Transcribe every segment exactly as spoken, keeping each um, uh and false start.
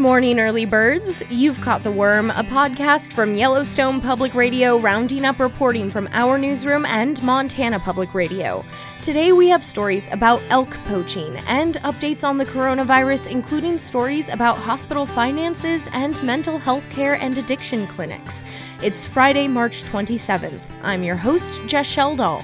morning, early birds. You've Caught the Worm, a podcast from Yellowstone Public Radio, rounding up reporting from our newsroom and Montana Public Radio. Today we have stories about elk poaching and updates on the coronavirus, including stories about hospital finances and mental health care and addiction clinics. It's Friday, March twenty-seventh. I'm your host, Jess Sheldall.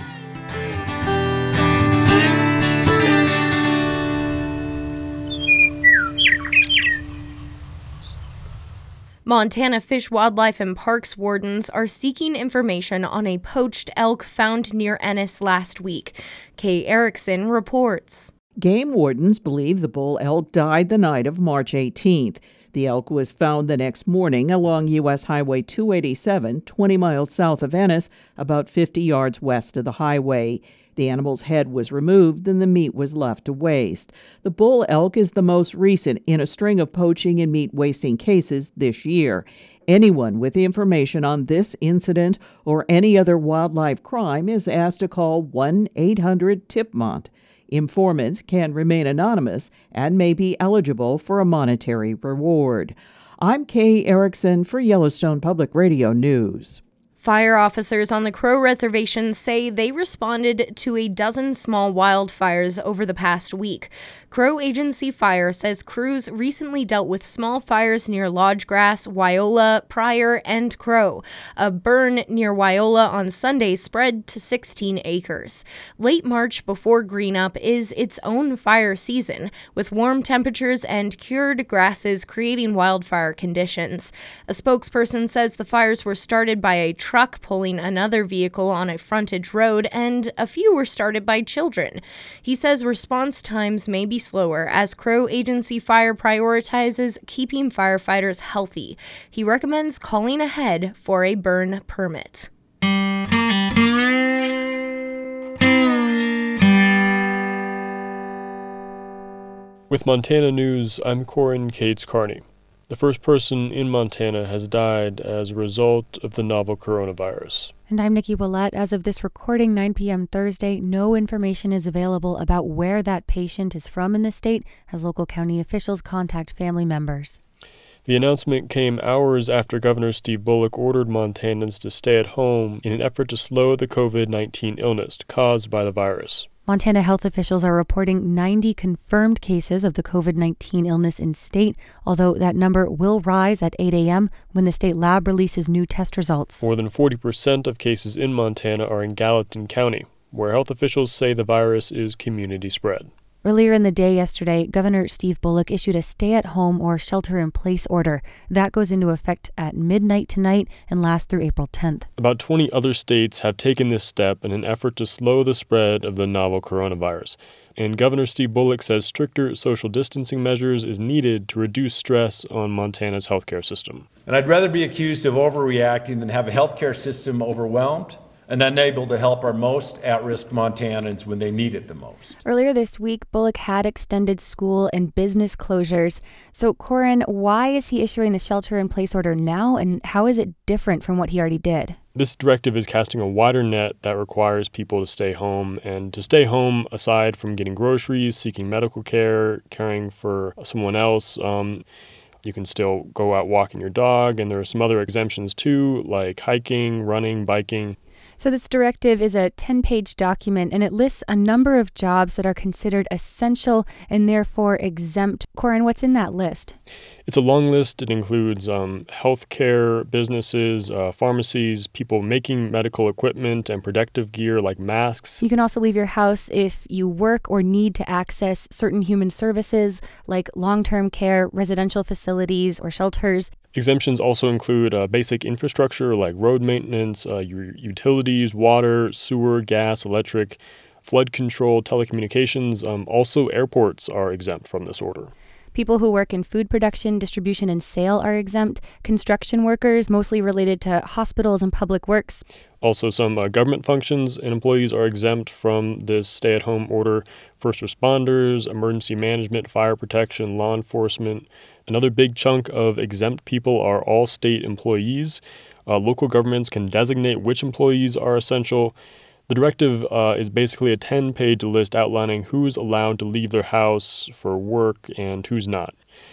Montana Fish, Wildlife, and Parks wardens are seeking information on a poached elk found near Ennis last week. Kay Erickson reports. Game wardens believe the bull elk died the night of March eighteenth. The elk was found the next morning along U S Highway two eighty-seven, twenty miles south of Ennis, about fifty yards west of the highway. The animal's head was removed and the meat was left to waste. The bull elk is the most recent in a string of poaching and meat wasting cases this year. Anyone with information on this incident or any other wildlife crime is asked to call one eight hundred TIPMONT. Informants can remain anonymous and may be eligible for a monetary reward. I'm Kay Erickson for Yellowstone Public Radio News. Fire officers on the Crow Reservation say they responded to a dozen small wildfires over the past week. Crow Agency Fire says crews recently dealt with small fires near Lodge Grass, Wyola, Pryor, and Crow. A burn near Wyola on Sunday spread to sixteen acres. Late March before greenup is its own fire season, with warm temperatures and cured grasses creating wildfire conditions. A spokesperson says the fires were started by a truck pulling another vehicle on a frontage road, and a few were started by children. He says response times may be slower as Crow Agency Fire prioritizes keeping firefighters healthy. He recommends calling ahead for a burn permit. With Montana News, I'm Corin Cates-Carney. The first person in Montana has died as a result of the novel coronavirus. And I'm Nikki Willett. As of this recording, nine p.m. Thursday, no information is available about where that patient is from in the state as local county officials contact family members. The announcement came hours after Governor Steve Bullock ordered Montanans to stay at home in an effort to slow the covid nineteen illness caused by the virus. Montana health officials are reporting ninety confirmed cases of the covid nineteen illness in state, although that number will rise at eight a.m. when the state lab releases new test results. More than forty percent of cases in Montana are in Gallatin County, where health officials say the virus is community spread. Earlier in the day yesterday, Governor Steve Bullock issued a stay-at-home or shelter-in-place order. That goes into effect at midnight tonight and lasts through April tenth. About twenty other states have taken this step in an effort to slow the spread of the novel coronavirus. And Governor Steve Bullock says stricter social distancing measures is needed to reduce stress on Montana's healthcare system. And I'd rather be accused of overreacting than have a healthcare system overwhelmed and unable to help our most at-risk Montanans when they need it the most. Earlier this week, Bullock had extended school and business closures. So, Corin, why is he issuing the shelter-in-place order now, and how is it different from what he already did? This directive is casting a wider net that requires people to stay home, and to stay home aside from getting groceries, seeking medical care, caring for someone else. Um, You can still go out walking your dog, and there are some other exemptions too, like hiking, running, biking. So this directive is a ten-page document, and it lists a number of jobs that are considered essential and therefore exempt. Corin, what's in that list? It's a long list. It includes um, healthcare businesses, uh, pharmacies, people making medical equipment and protective gear like masks. You can also leave your house if you work or need to access certain human services like long-term care, residential facilities, or shelters. Exemptions also include uh, basic infrastructure like road maintenance, uh, u- utilities, water, sewer, gas, electric, flood control, telecommunications. Um, also, airports are exempt from this order. People who work in food production, distribution, and sale are exempt. Construction workers, mostly related to hospitals and public works. Also, some uh, government functions and employees are exempt from this stay-at-home order. First responders, emergency management, fire protection, law enforcement. Another big chunk of exempt people are all state employees. Uh, local governments can designate which employees are essential. The directive uh, is basically a ten-page list outlining who's allowed to leave their house for work and who's not.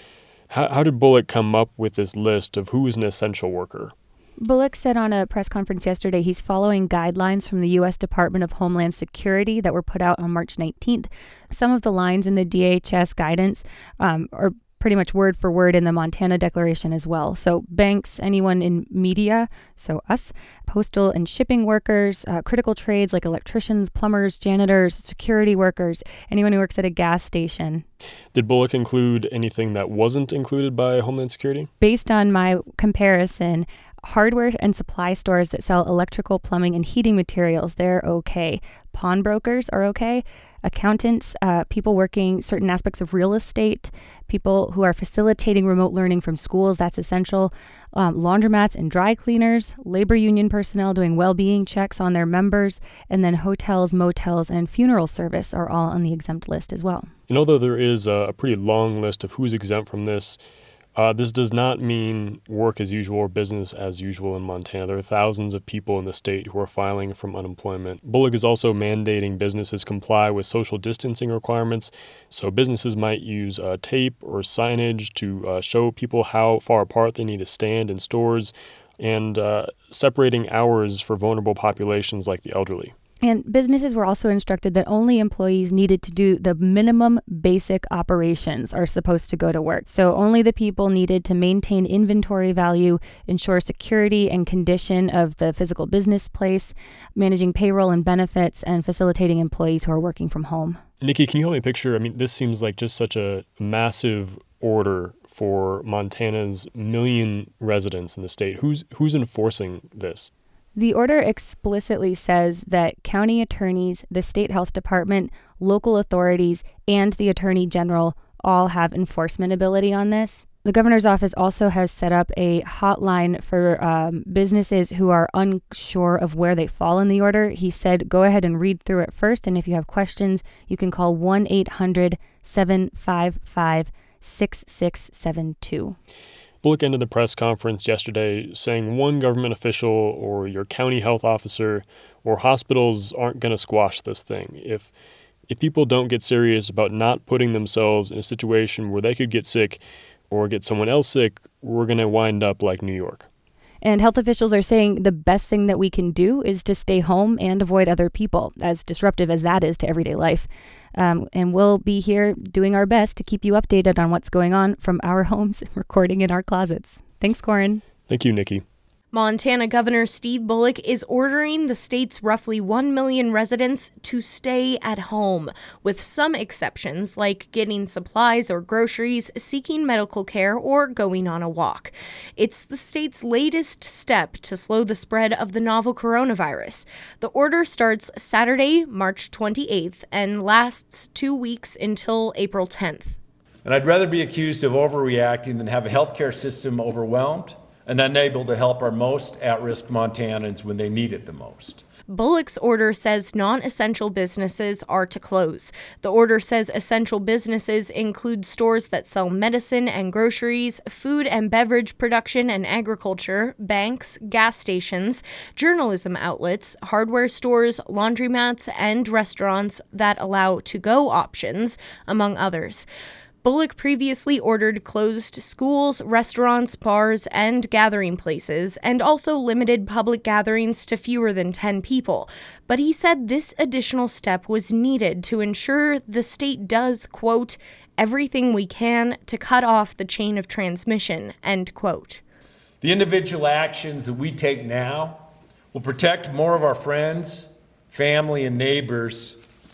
How, how did Bullock come up with this list of who is an essential worker? Bullock said on a press conference yesterday he's following guidelines from the U S Department of Homeland Security that were put out on March nineteenth. Some of the lines in the D H S guidance um, are pretty much word for word in the Montana Declaration as well. So banks, anyone in media, so us, postal and shipping workers, uh, critical trades like electricians, plumbers, janitors, security workers, anyone who works at a gas station. Did Bullock include anything that wasn't included by Homeland Security? Based on my comparison, hardware and supply stores that sell electrical, plumbing, and heating materials, they're okay. Pawnbrokers are okay. Accountants, uh, people working certain aspects of real estate, people who are facilitating remote learning from schools, that's essential. Um, laundromats and dry cleaners, labor union personnel doing well-being checks on their members, and then hotels, motels, and funeral service are all on the exempt list as well. And although there is a pretty long list of who's exempt from this, Uh, this does not mean work as usual or business as usual in Montana. There are thousands of people in the state who are filing from unemployment. Bullock is also mandating businesses comply with social distancing requirements. So businesses might use uh, tape or signage to uh, show people how far apart they need to stand in stores, and uh, separating hours for vulnerable populations like the elderly. And businesses were also instructed that only employees needed to do the minimum basic operations are supposed to go to work. So only the people needed to maintain inventory value, ensure security and condition of the physical business place, managing payroll and benefits, and facilitating employees who are working from home. Nikki, can you help me picture? I mean, this seems like just such a massive order for Montana's million residents in the state. Who's who's enforcing this? The order explicitly says that county attorneys, the state health department, local authorities, and the attorney general all have enforcement ability on this. The governor's office also has set up a hotline for um, businesses who are unsure of where they fall in the order. He said, go ahead and read through it first, and if you have questions, you can call one eight hundred seven five five six six seven two. Bullock ended the press conference yesterday saying one government official or your county health officer or hospitals aren't going to squash this thing. If if people don't get serious about not putting themselves in a situation where they could get sick or get someone else sick, we're going to wind up like New York. And health officials are saying the best thing that we can do is to stay home and avoid other people, as disruptive as that is to everyday life. Um, and we'll be here doing our best to keep you updated on what's going on from our homes, recording in our closets. Thanks, Corin. Thank you, Nikki. Montana Governor Steve Bullock is ordering the state's roughly one million residents to stay at home, with some exceptions like getting supplies or groceries, seeking medical care, or going on a walk. It's the state's latest step to slow the spread of the novel coronavirus. The order starts Saturday, March twenty-eighth, and lasts two weeks until April tenth. And I'd rather be accused of overreacting than have a healthcare system overwhelmed and unable to help our most at-risk Montanans when they need it the most. Bullock's order says non-essential businesses are to close. The order says essential businesses include stores that sell medicine and groceries, food and beverage production and agriculture, banks, gas stations, journalism outlets, hardware stores, laundromats, and restaurants that allow to-go options, among others. Bullock previously ordered closed schools, restaurants, bars, and gathering places, and also limited public gatherings to fewer than ten people. But he said this additional step was needed to ensure the state does, quote, everything we can to cut off the chain of transmission, end quote. The individual actions that we take now will protect more of our friends, family, and neighbors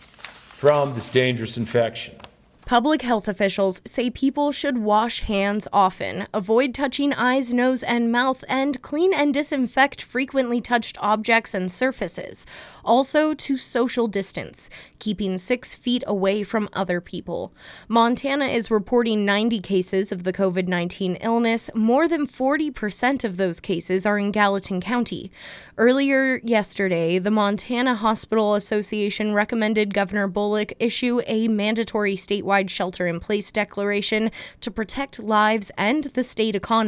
from this dangerous infection. Public health officials say people should wash hands often, avoid touching eyes, nose, and mouth, and clean and disinfect frequently touched objects and surfaces. Also, to social distance, keeping six feet away from other people. Montana is reporting ninety cases of the covid nineteen illness. More than forty percent of those cases are in Gallatin County. Earlier yesterday, the Montana Hospital Association recommended Governor Bullock issue a mandatory statewide shelter-in-place declaration to protect lives and the state economy.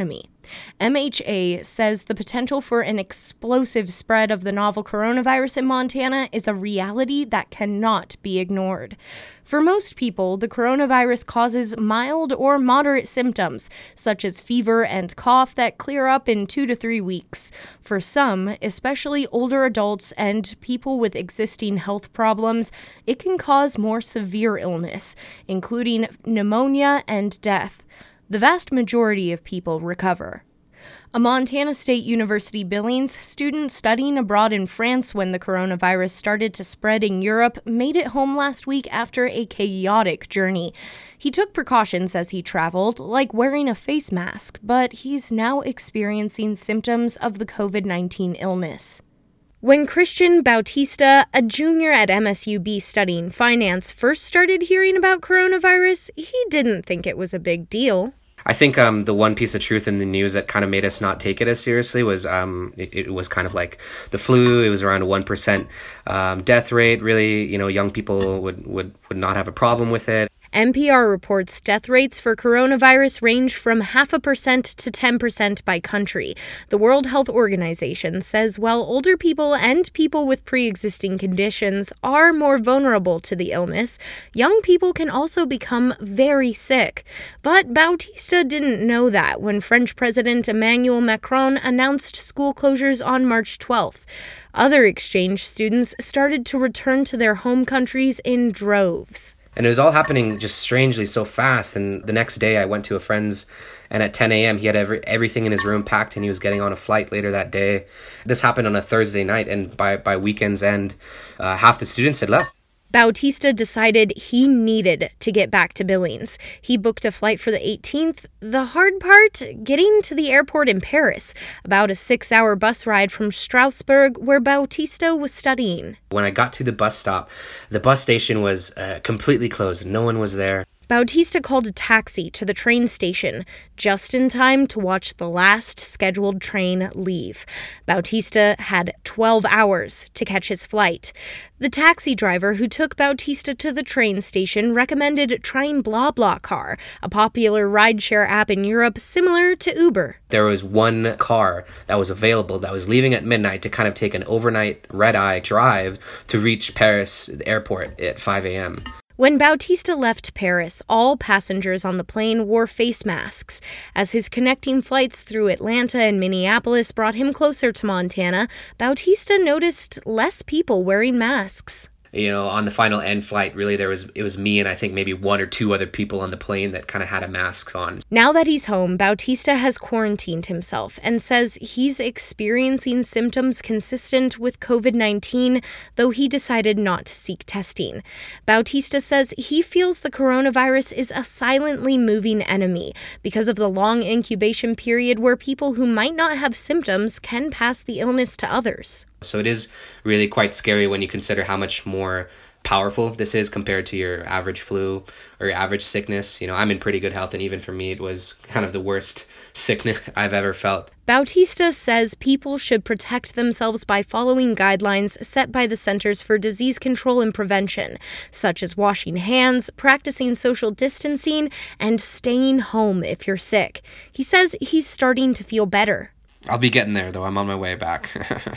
M H A says the potential for an explosive spread of the novel coronavirus in Montana is a reality that cannot be ignored. For most people, the coronavirus causes mild or moderate symptoms, such as fever and cough that clear up in two to three weeks. For some, especially older adults and people with existing health problems, it can cause more severe illness, including pneumonia and death. The vast majority of people recover. A Montana State University Billings student studying abroad in France when the coronavirus started to spread in Europe made it home last week after a chaotic journey. He took precautions as he traveled, like wearing a face mask, but he's now experiencing symptoms of the covid nineteen illness. When Christian Bautista, a junior at M S U B studying finance, first started hearing about coronavirus, he didn't think it was a big deal. I think um, the one piece of truth in the news that kind of made us not take it as seriously was um, it, it was kind of like the flu. It was around a one percent um, death rate. Really, you know, young people would, would, would not have a problem with it. N P R reports death rates for coronavirus range from half a percent to ten percent by country. The World Health Organization says while older people and people with pre-existing conditions are more vulnerable to the illness, young people can also become very sick. But Bautista didn't know that when French President Emmanuel Macron announced school closures on March twelfth. Other exchange students started to return to their home countries in droves. And it was all happening just strangely so fast. And the next day I went to a friend's, and at ten a.m. he had every, everything in his room packed, and he was getting on a flight later that day. This happened on a Thursday night, and by, by weekend's end, uh, half the students had left. Bautista decided he needed to get back to Billings. He booked a flight for the eighteenth. The hard part? Getting to the airport in Paris, about a six-hour bus ride from Strasbourg, where Bautista was studying. When I got to the bus stop, the bus station was uh, completely closed. No one was there. Bautista called a taxi to the train station, just in time to watch the last scheduled train leave. Bautista had twelve hours to catch his flight. The taxi driver who took Bautista to the train station recommended trying BlaBlaCar, a popular rideshare app in Europe similar to Uber. There was one car that was available that was leaving at midnight to kind of take an overnight red-eye drive to reach Paris airport at five a.m. When Bautista left Paris, all passengers on the plane wore face masks. As his connecting flights through Atlanta and Minneapolis brought him closer to Montana, Bautista noticed less people wearing masks. You know, on the final end flight, really, there was it was me and I think maybe one or two other people on the plane that kind of had a mask on. Now that he's home, Bautista has quarantined himself and says he's experiencing symptoms consistent with covid nineteen, though he decided not to seek testing. Bautista says he feels the coronavirus is a silently moving enemy because of the long incubation period where people who might not have symptoms can pass the illness to others. So it is really quite scary when you consider how much more powerful this is compared to your average flu or your average sickness. You know, I'm in pretty good health, and even for me, it was kind of the worst sickness I've ever felt. Bautista says people should protect themselves by following guidelines set by the Centers for Disease Control and Prevention, such as washing hands, practicing social distancing, and staying home if you're sick. He says he's starting to feel better. I'll be getting there, though. I'm on my way back.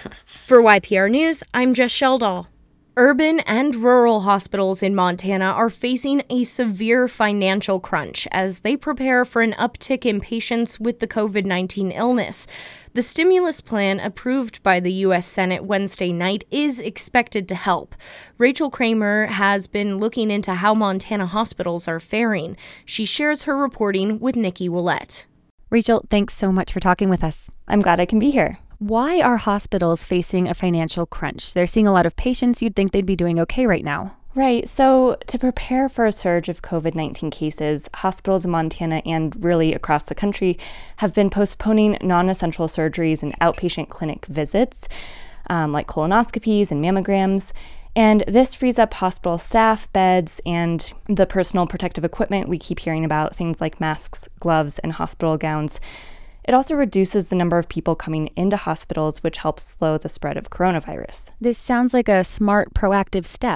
For Y P R News, I'm Jess Sheldall. Urban and rural hospitals in Montana are facing a severe financial crunch as they prepare for an uptick in patients with the covid nineteen illness. The stimulus plan approved by the U S Senate Wednesday night is expected to help. Rachel Kramer has been looking into how Montana hospitals are faring. She shares her reporting with Nikki Willett. Rachel, thanks so much for talking with us. I'm glad I can be here. Why are hospitals facing a financial crunch? They're seeing a lot of patients. You'd think they'd be doing okay right now. Right. So to prepare for a surge of covid nineteen cases, hospitals in Montana and really across the country have been postponing non-essential surgeries and outpatient clinic visits, um, like colonoscopies and mammograms. And this frees up hospital staff, beds, and the personal protective equipment we keep hearing about, things like masks, gloves, and hospital gowns. It also reduces the number of people coming into hospitals, which helps slow the spread of coronavirus. This sounds like a smart, proactive step.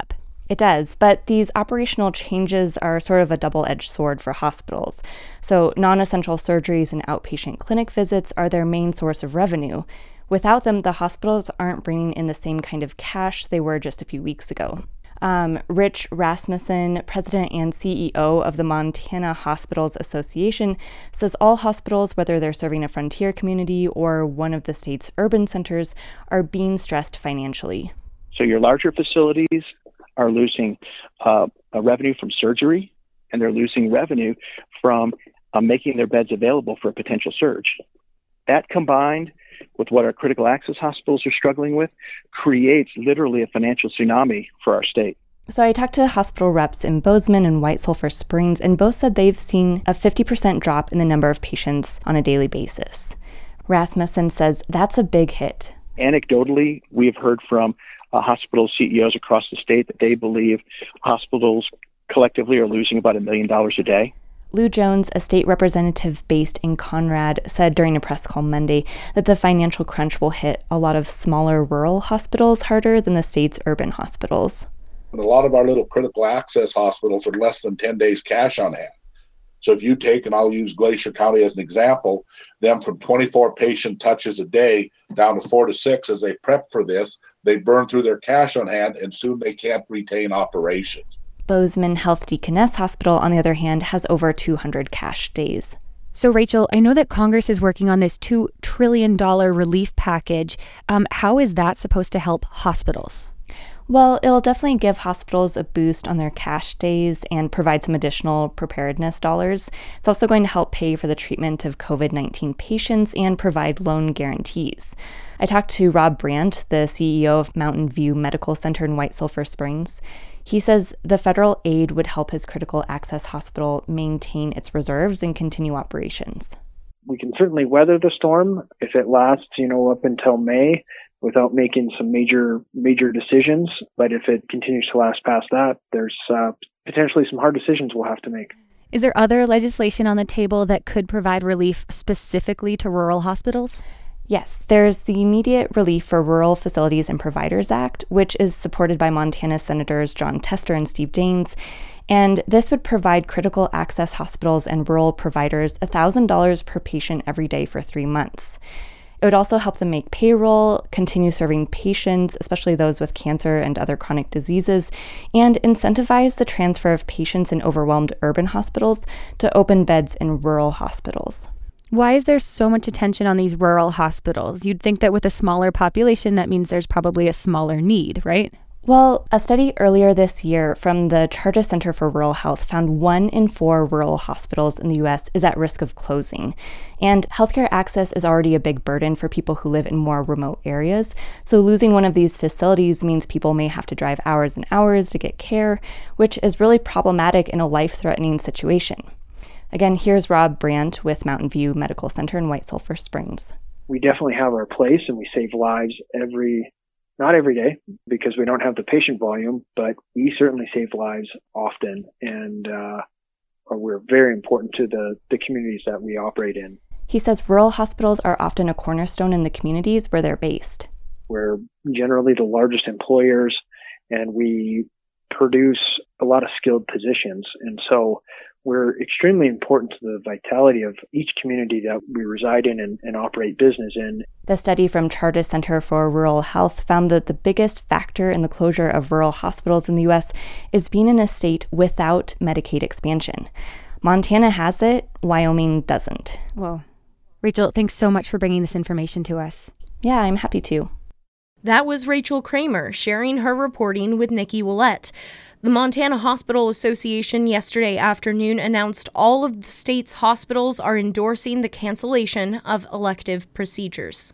It does, but these operational changes are sort of a double-edged sword for hospitals. So non-essential surgeries and outpatient clinic visits are their main source of revenue. Without them, the hospitals aren't bringing in the same kind of cash they were just a few weeks ago. Um, Rich Rasmussen, president and C E O of the Montana Hospitals Association, says all hospitals, whether they're serving a frontier community or one of the state's urban centers, are being stressed financially. So your larger facilities are losing uh, a revenue from surgery, and they're losing revenue from uh, making their beds available for a potential surge. That combined with what our critical access hospitals are struggling with creates literally a financial tsunami for our state. So I talked to hospital reps in Bozeman and White Sulphur Springs, and both said they've seen a fifty percent drop in the number of patients on a daily basis. Rasmussen says that's a big hit. Anecdotally, we've heard from uh, hospital C E Os across the state that they believe hospitals collectively are losing about a million dollars a day. Lou Jones, a state representative based in Conrad, said during a press call Monday that the financial crunch will hit a lot of smaller rural hospitals harder than the state's urban hospitals. And a lot of our little critical access hospitals are less than ten days cash on hand. So if you take, and I'll use Glacier County as an example, them from twenty-four patient touches a day down to four to six as they prep for this, they burn through their cash on hand and soon they can't retain operations. Bozeman Health Deaconess Hospital, on the other hand, has over two hundred cash days. So, Rachel, I know that Congress is working on this two trillion dollars relief package. Um, how is that supposed to help hospitals? Well, it'll definitely give hospitals a boost on their cash days and provide some additional preparedness dollars. It's also going to help pay for the treatment of covid nineteen patients and provide loan guarantees. I talked to Rob Brandt, the C E O of Mountain View Medical Center in White Sulphur Springs. He says the federal aid would help his critical access hospital maintain its reserves and continue operations. We can certainly weather the storm if it lasts, you know, up until May without making some major, major decisions. But if it continues to last past that, there's uh, potentially some hard decisions we'll have to make. Is there other legislation on the table that could provide relief specifically to rural hospitals? Yes, there's the Immediate Relief for Rural Facilities and Providers Act, which is supported by Montana Senators Jon Tester and Steve Daines. And this would provide critical access hospitals and rural providers one thousand dollars per patient every day for three months. It would also help them make payroll, continue serving patients, especially those with cancer and other chronic diseases, and incentivize the transfer of patients in overwhelmed urban hospitals to open beds in rural hospitals. Why is there so much attention on these rural hospitals? You'd think that with a smaller population, that means there's probably a smaller need, right? Well, a study earlier this year from the Chartis Center for Rural Health found one in four rural hospitals in the U S is at risk of closing. And healthcare access is already a big burden for people who live in more remote areas. So losing one of these facilities means people may have to drive hours and hours to get care, which is really problematic in a life-threatening situation. Again, here's Rob Brandt with Mountain View Medical Center in White Sulphur Springs. We definitely have our place, and we save lives every, not every day, because we don't have the patient volume, but we certainly save lives often, and uh, we're very important to the, the communities that we operate in. He says rural hospitals are often a cornerstone in the communities where they're based. We're generally the largest employers, and we produce a lot of skilled positions, and so we're extremely important to the vitality of each community that we reside in and, and operate business in. The study from Chartis Center for Rural Health found that the biggest factor in the closure of rural hospitals in the U S is being in a state without Medicaid expansion. Montana has it, Wyoming doesn't. Whoa. Rachel, thanks so much for bringing this information to us. Yeah, I'm happy to. That was Rachel Kramer sharing her reporting with Nikki Willett. The Montana Hospital Association yesterday afternoon announced all of the state's hospitals are endorsing the cancellation of elective procedures.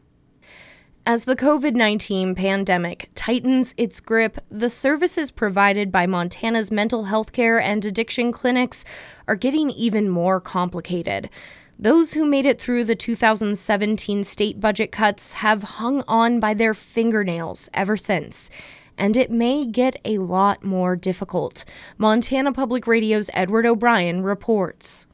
As the covid nineteen pandemic tightens its grip, the services provided by Montana's mental health care and addiction clinics are getting even more complicated. Those who made it through the two thousand seventeen state budget cuts have hung on by their fingernails ever since. And it may get a lot more difficult. Montana Public Radio's Edward O'Brien reports.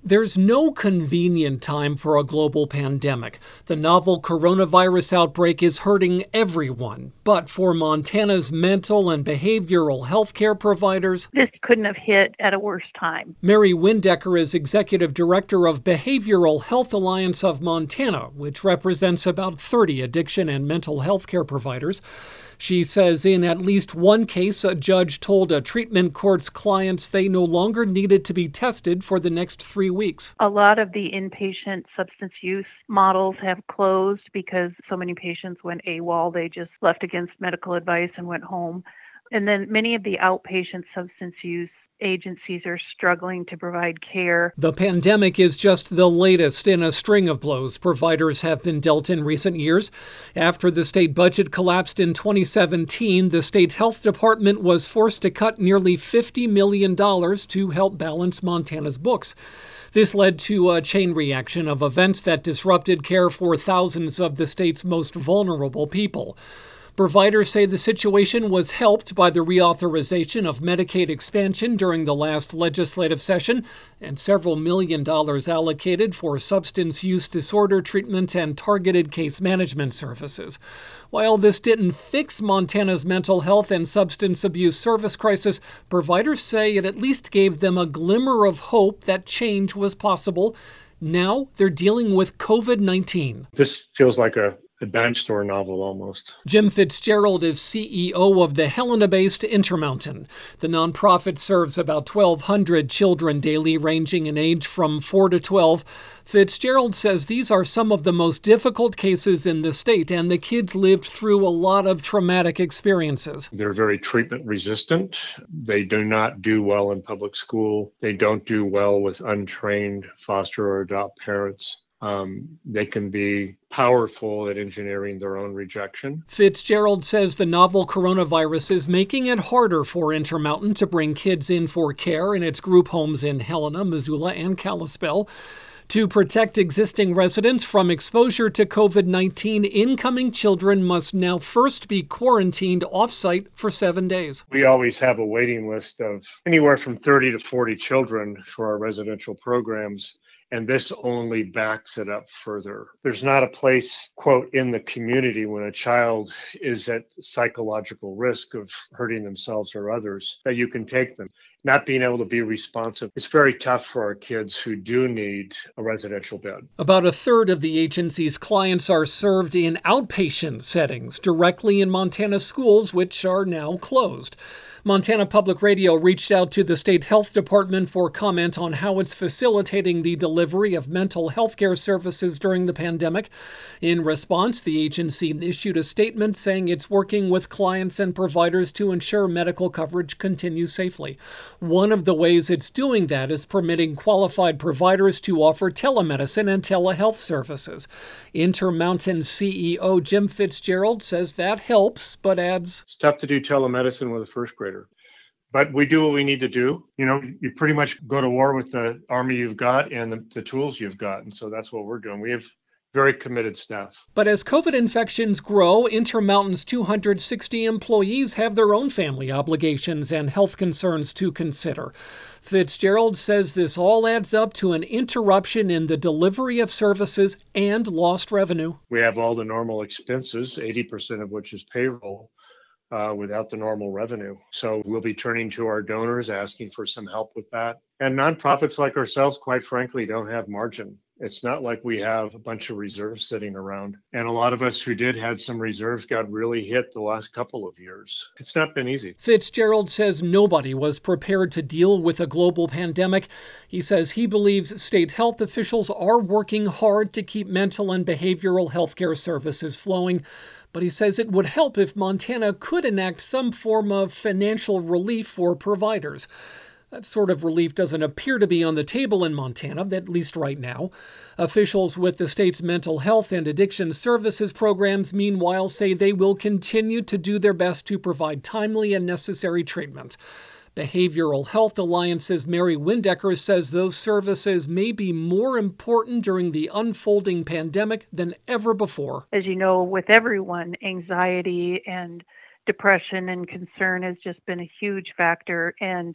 There's no convenient time for a global pandemic. The novel coronavirus outbreak is hurting everyone. But for Montana's mental and behavioral health care providers, this couldn't have hit at a worse time. Mary Windecker is Executive Director of Behavioral Health Alliance of Montana, which represents about thirty addiction and mental health care providers. She says in at least one case, a judge told a treatment court's clients they no longer needed to be tested for the next three weeks. A lot of the inpatient substance use models have closed because so many patients went AWOL. They just left against medical advice and went home. And then many of the outpatient substance use agencies are struggling to provide care. The pandemic is just the latest in a string of blows providers have been dealt in recent years. After the state budget collapsed in twenty seventeen, the state health department was forced to cut nearly fifty million dollars to help balance Montana's books. This led to a chain reaction of events that disrupted care for thousands of the state's most vulnerable people. Providers say the situation was helped by the reauthorization of Medicaid expansion during the last legislative session and several million dollars allocated for substance use disorder treatment and targeted case management services. While this didn't fix Montana's mental health and substance abuse service crisis, providers say it at least gave them a glimmer of hope that change was possible. Now they're dealing with covid nineteen. This feels like a adventure story novel almost. Jim Fitzgerald is C E O of the Helena-based Intermountain. The nonprofit serves about twelve hundred children daily, ranging in age from four to twelve. Fitzgerald says these are some of the most difficult cases in the state, and the kids lived through a lot of traumatic experiences. They're very treatment resistant. They do not do well in public school. They don't do well with untrained foster or adopt parents. Um, they can be powerful at engineering their own rejection. Fitzgerald says the novel coronavirus is making it harder for Intermountain to bring kids in for care in its group homes in Helena, Missoula, and Kalispell. To protect existing residents from exposure to covid nineteen, incoming children must now first be quarantined off-site for seven days. We always have a waiting list of anywhere from thirty to forty children for our residential programs. And this only backs it up further. There's not a place, quote, in the community when a child is at psychological risk of hurting themselves or others that you can take them. Not being able to be responsive. It's very tough for our kids who do need a residential bed. About a third of the agency's clients are served in outpatient settings directly in Montana schools, which are now closed. Montana Public Radio reached out to the state health department for comment on how it's facilitating the delivery of mental health care services during the pandemic. In response, the agency issued a statement saying it's working with clients and providers to ensure medical coverage continues safely. One of the ways it's doing that is permitting qualified providers to offer telemedicine and telehealth services. Intermountain C E O Jim Fitzgerald says that helps, but adds, it's tough to do telemedicine with a first grader. But we do what we need to do. You know, you pretty much go to war with the army you've got and the, the tools you've got. And so that's what we're doing. We have very committed staff. But as COVID infections grow, Intermountain's two hundred sixty employees have their own family obligations and health concerns to consider. Fitzgerald says this all adds up to an interruption in the delivery of services and lost revenue. We have all the normal expenses, eighty percent of which is payroll. Uh, without the normal revenue. So we'll be turning to our donors, asking for some help with that. And nonprofits like ourselves, quite frankly, don't have margin. It's not like we have a bunch of reserves sitting around. And a lot of us who did had some reserves got really hit the last couple of years. It's not been easy. Fitzgerald says nobody was prepared to deal with a global pandemic. He says he believes state health officials are working hard to keep mental and behavioral health care services flowing. But he says it would help if Montana could enact some form of financial relief for providers. That sort of relief doesn't appear to be on the table in Montana, at least right now. Officials with the state's mental health and addiction services programs, meanwhile, say they will continue to do their best to provide timely and necessary treatment. Behavioral Health Alliance's Mary Windecker says those services may be more important during the unfolding pandemic than ever before. As you know, with everyone, anxiety and depression and concern has just been a huge factor. And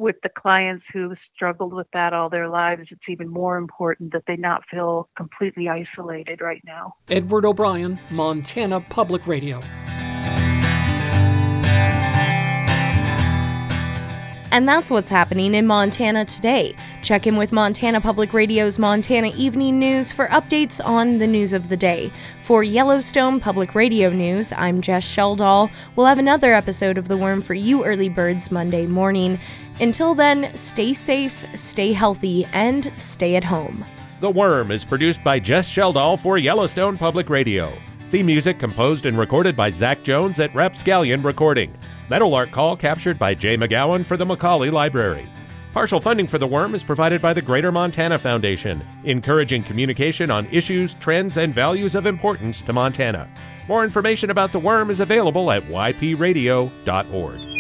with the clients who've struggled with that all their lives, it's even more important that they not feel completely isolated right now. Edward O'Brien, Montana Public Radio. And that's what's happening in Montana today. Check in with Montana Public Radio's Montana Evening News for updates on the news of the day. For Yellowstone Public Radio News, I'm Jess Sheldall. We'll have another episode of The Worm for you early birds Monday morning. Until then, stay safe, stay healthy, and stay at home. The Worm is produced by Jess Sheldall for Yellowstone Public Radio. Theme music composed and recorded by Zach Jones at Rapscallion Recording. Meadowlark Call captured by Jay McGowan for the Macaulay Library. Partial funding for The Worm is provided by the Greater Montana Foundation, encouraging communication on issues, trends, and values of importance to Montana. More information about The Worm is available at y p radio dot org.